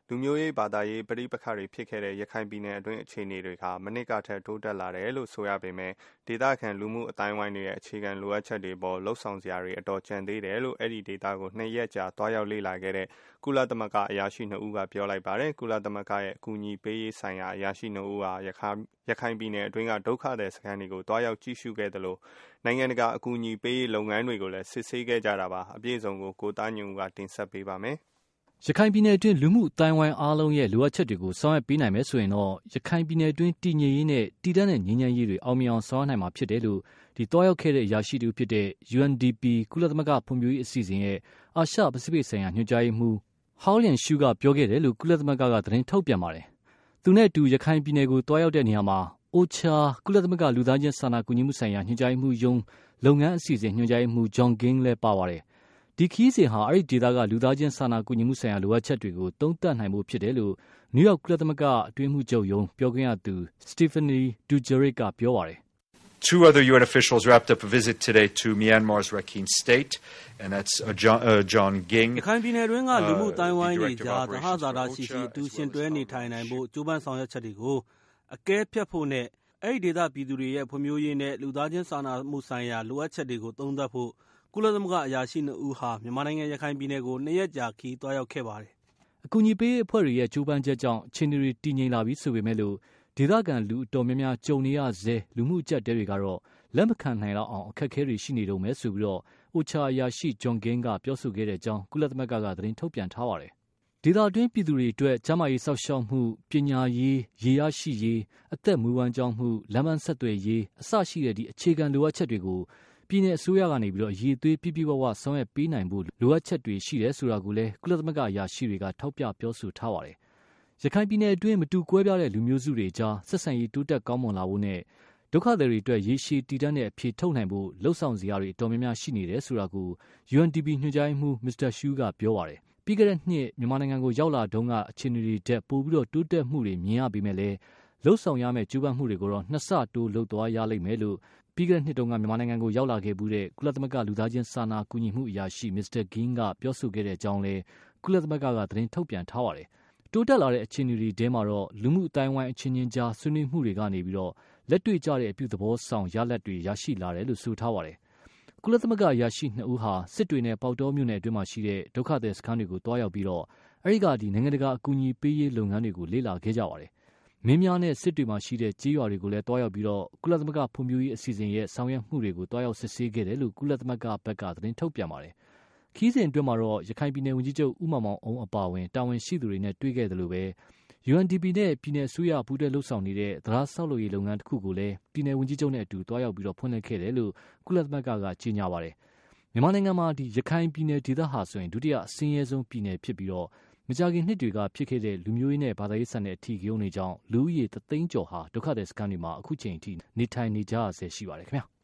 လူမျိုးရေးဘာသာရေးပဋိပက္ခတွေဖြစ်ခဲ့တဲ့ရခိုင်ပြည်နယ်အတွင်းအခြေအနေတွေဟာမနှစ်ကထက်တိုးတက်လာတယ်လို့ဆိုရပေမဲ့ဒေသခံလူမှုအတိုင်းဝိုင်းတွေရဲ့အခြေခံလိုအပ်ချက်တွေပေါ်လှုပ်ဆောင်စရာတွေအတော်ကျန်သေးတယ်လို့အဲ့ဒီဒေသကို2 ရက်ကြာတွားရောက်လေ့လာခဲ့တဲ့ကုလသမဂ္ဂအရာရှိ2ဦးကပြောလိုက်ပါတယ်ကုလသမဂ္ဂရဲ့အကူအညီပေးရေးဆိုင်ရာအရာရှိ2ဦးဟာရခိုင်ပြည်နယ်အတွင်းကဒုက္ခသည်စခန်းတွေကိုတွားရောက်ကြည့်ရှုခဲ့တယ်လို့နိုင်ငံတကာအကူအညီပေးရေးလုပ်ငန်းတွေကိုလည်းစစ်ဆေးခဲ့ကြတာပါအပြည့်အစုံကိုသားညွန့်ဦးကတင်ဆက်ပေးပါမယ်ရခိုင်ပြည်နယ်အတွင်းလူမှုအတိုင်းဝိုင်းအားလုံးရဲ့လိုအပ်ချက်တွေကိုဆောင်ရွက်ပေးနိုင်မယ်ဆိုရင်တော့ရခိုင်ပြည်နယ်အတွင်းတည်ငြိမ်ရေးနဲ့တည်တံ့တဲ့ငြိမ်းချမ်းရေးတွေအောင်မြင်အောင်ဆောင်ရွက်နိုင်မှာဖြစ်တယ်လို့တွားရောက်ခဲ့တဲ့အရာရှိတူဖြစ်တဲ့ UNDP ကုလသမဂ္ဂဖွံ့ဖြိုးရေးအစီအစဉ်ရဲ့အာရှပစိဖိတ်ဆိုင်ရာညွှန်ကြားရေးမှူး Hao-Liang Shu ကပြောခဲ့တယ်လို့ကုလသမဂ္ဂကသတင်းထုတ်ပြန်ပါတယ်။သူနဲ့အတူရခိုင်ပြည်နယ်ကိုတွားရောက်တဲ့နေရာမှာ OCHA ကုလသမဂ္ဂလူသားချင်းစာနာကူညီမှုဆိုင်ရာညွှန်ကြားရေးမှူးယုံလုပ်ငန်းအစီအစဉ်ညွှန်ကြားရေးမှူး John Ging လည်းပါပါတယ်။ဒီခီးစဉ်ဟာအဲ့ဒီဒေသကလူသားချင်းစာနာကူညီမှုဆိုင်ရာလိုအပ်ချက်တွေကိုသုံးသပ်နိုင်ဖို့ဖြစ်တယ်လို့နယူးယောက်ကုလသမဂ္ဂအတွင်းမှုချုပ်ရုံးပြောခွင့်ရသူ Stephanie Dujarric ကပြောပါတယ်။ Two other UN officials wrapped up a visit today to Myanmar's Rakhine State, and that's John Ging. ရခိုင်ပြည်နယ်တွင်းကလူမှုတိုင်းဝိုင်းတွေကြားသဟဇာတရှိရှိအတူရှင်တွဲနေထိုင်နိုင်ဖို့ကြိုးပမ်းဆောင်ရွက်ချက်တွေကိုအကဲဖြတ်ဖို့နဲ့အဲ့ဒီဒေသပြည်သူတွေရဲ့ဖွံ့ဖြိုးရေးနဲ့လူသားချင်းစာနာမှုဆိုင်ရာလိုအပ်ချက်တွေကိုသုံးသပ်ဖို့ကုလသမဂ္ဂအရာရှိ2ဦးဟာမြန်မာနိုင်ငံရခိုင်ပြည်နယ်ကို2 ရက်ကြာခီးတွားရောက်ခဲ့ပါတယ်။အကူအညီပေးအဖွဲ့တွေရဲ့ကြိုးပမ်းချက်ကြောင့်အခြေအနေတွေတည်ငြိမ်လာပြီဆိုပေမဲ့လို့ဒေသခံလူအတော်များများကြုံနေရဆဲလူမှုအကျပ်တဲတွေကတော့လက်မခံနိုင်တော့အောင်အခက်အခဲတွေရှိနေတော့မယ်ဆိုပြီးတော့ OCHA အရာရှိ John Ging ကပြောဆိုခဲ့တဲ့အကြောင်းကုလသမဂ္ဂကသတင်းထုတ်ပြန်ထားပါတယ်။ဒေသအတွင်းပြည်သူတွေအတွက်ကျန်းမာရေးစောင့်ရှောက်မှုပညာရေးရေရရှိရေးအသက်မွေးဝမ်းကြောင်းမှုလမ်းမဆက်သွယ်ရေးအစရှိတဲ့ဒီအခြေခံလိုအပ်ချက်တွေကိုပြည်내အစိုးရကနေပြီးတော့အရေးသွေးပြပြဝဝဆောင်ရွက်ပေးနိုင်ဖို့လိုအပ်ချက်တွေရှိတယ်ဆိုတာကိုလည်းကုလသမဂ္ဂအရာရှိတွေကထောက်ပြပြောဆိုထားပါတယ်။ရခိုင်ပြည်နယ်အတွင်းမတူကွဲပြားတဲ့လူမျိုးစုတွေကြားဆက်ဆံရေးတိုးတက်ကောင်းမွန်လာဖို့နဲ့ဒုက္ခသည်တွေအတွက်ရေရှည်တည်တံ့တဲ့အဖြေထုတ်နိုင်ဖို့လှုံ့ဆော်စရာတွေအတော်များများရှိနေတယ်ဆိုတာကို UNDP ညွှန်ကြားရေးမှူး Mr. Shu ကပြောပါတယ်။ပြီးခဲ့တဲ့နှစ်မြန်မာနိုင်ငံကိုရောက်လာတုန်းကအခြေအနေတွေတက်ပိုပြီးတော့တိုးတက်မှုတွေမြင်ရပေမဲ့လည်းလှုံ့ဆော်ရမယ့်ကြိုးပမ်းမှုတွေကိုတော့နှစ်ဆတိုးလုပ်သွားရလိမ့်မယ်လို့ပြီးခဲ့တဲ့နှစ်တုန်းကမြန်မာနိုင်ငံကိုရောက်လာခဲ့မှုတဲ့ကုလသမဂ္ဂလူသားချင်းစာနာကူညီမှုအရာရှိ Mr. Ging ကပြောဆိုခဲ့တဲ့အကြောင်းလဲကုလသမဂ္ဂကသတင်းထုတ်ပြန်ထားပါတယ်။တိုးတက်လာတဲ့အခြေအနေတွေထဲမှာတော့လူမှုအတိုင်းဝိုင်းအချင်းချင်းကြားဆွေးနွေးမှုတွေကနေပြီးတော့လက်တွေ့ကျတဲ့အပြုသဘောဆောင်ရလဒ်တွေရရှိလာတယ်လို့ဆိုထားပါတယ်။ကုလသမဂ္ဂအရာရှိ2ဦးဟာစစ်တွေနဲ့ပေါတောမြို့နယ်အတွင်းမှာရှိတဲ့ဒုက္ခသည်စခန်းတွေကိုတွားရောက်ပြီးတော့အဲဒီကနိုင်ငံတကာအကူအညီပေးရေးလုပ်ငန်းတွေကိုလေ့လာခဲ့ကြပါတယ်။မင်းများနဲ့စစ်တွေမှာရှိတဲ့ကြေးရွာတွေကိုလည်းတွားရောက်ပြီးတော့ကုလသမဂ္ဂဖွံ့ဖြိုးရေးအစီအစဉ်ရဲ့ဆောင်ရွက်မှုတွေကိုတွားရောက်စစ်ဆေးခဲ့တယ်လို့ကုလသမဂ္ဂဘက်ကသတင်းထုတ်ပြန်ပါတယ်။ခီးစဉ်အတွင်းမှာတော့ရခိုင်ပြည်နယ်ဝန်ကြီးချုပ်ဦးမောင်မောင်အုံးအပါအဝင်တာဝန်ရှိသူတွေနဲ့တွေ့ခဲ့တယ်လို့ပဲ UNDP နဲ့ပြည်내အစိုးရပူးတွဲလှုပ်ဆောင်နေတဲ့သဒ္ဓဆောက်လုပ်ရေးလုပ်ငန်းတစ်ခုကိုလည်းပြည်내ဝန်ကြီးချုပ်နဲ့အတူတွားရောက်ပြီးတော့ဖွင့်လှစ်ခဲ့တယ်လို့ကုလသမဂ္ဂကကြေညာပါတယ်။မြန်မာနိုင်ငံမှာဒီရခိုင်ပြည်နယ်ဒေသဟာဆိုရင်ဒုတိယအဆင်းရဲဆုံးပြည်နယ်ဖြစ်ပြီးတော့မကြာခင်နှစ်တွေကဖြစ်ခဲ့တဲ့လူမျိုးရေးနဲ့ဘာသာရေးဆန်တဲ့အထီးကျုံတွေကြောင့်လူဦးရေ3 သိန်းကျော်ဟာဒုက္ခသည်စခန်းတွေမှာအခုချိန်အထိနေထိုင်နေကြရဆဲရှိပါတယ်ခင်ဗျာ။